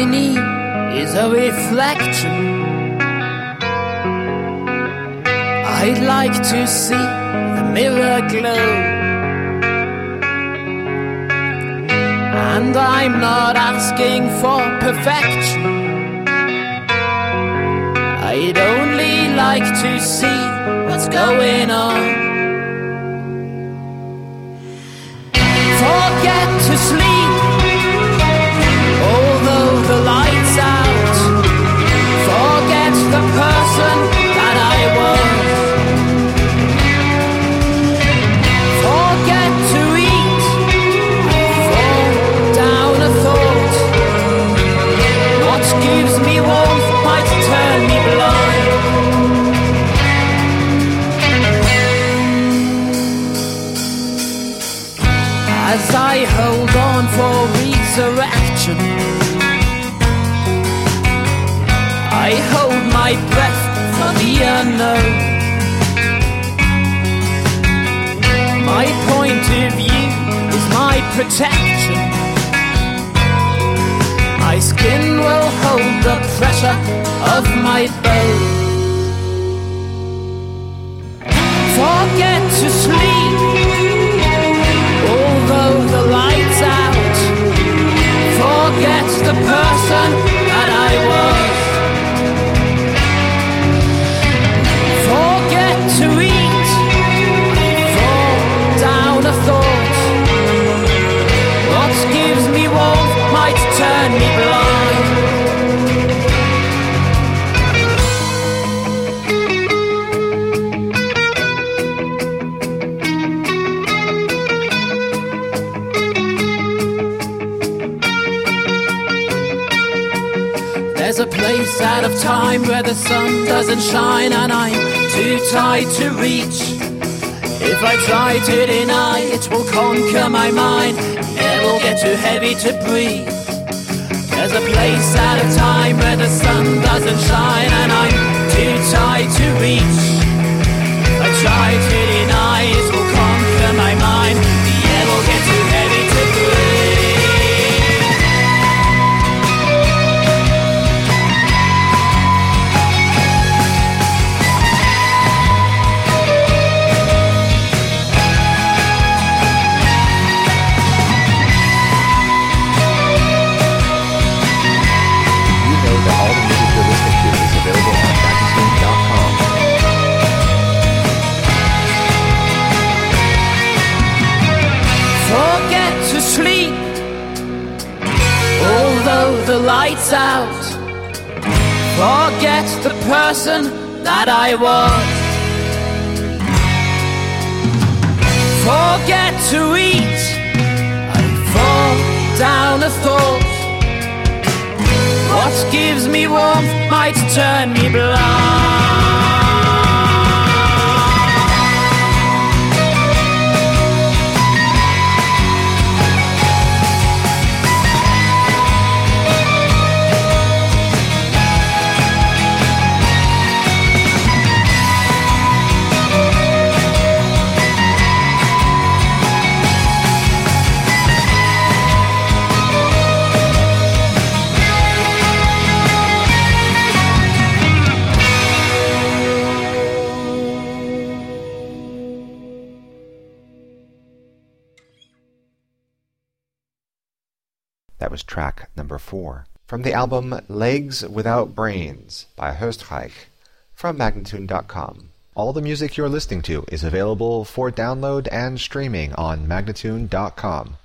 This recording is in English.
I need is a reflection. I'd like to see the mirror glow. And I'm not asking for perfection. I'd only like to see what's going on. Forget to sleep, although the light's out. Forget the person that I was. Forget to eat, fall down a thought. What gives me warmth might turn me blind. As I hold on for resurrection, I hold my breath for the unknown. My point of view is my protection. My skin will hold the pressure of my bones. Forget to sleep, although the light's out. Forget the person that I was. Forget to eat, fall down a thought. What gives me warmth might turn me blind. There's a place out of time where the sun doesn't shine, and I'm too tired to reach. If I try to deny, it will conquer my mind. It will get too heavy to breathe. There's a place out of time where the sun doesn't shine, and I'm too tired to reach. If I try to deny, it will conquer my mind. The air will get too heavy to breathe. Sleep, although the light's out. Forget the person that I was. Forget to eat, I fall down a thought. What gives me warmth might turn me blind. That was track number 4 from the album Legs Without Brains by Höstreich from Magnatune.com. All the music you're listening to is available for download and streaming on Magnatune.com.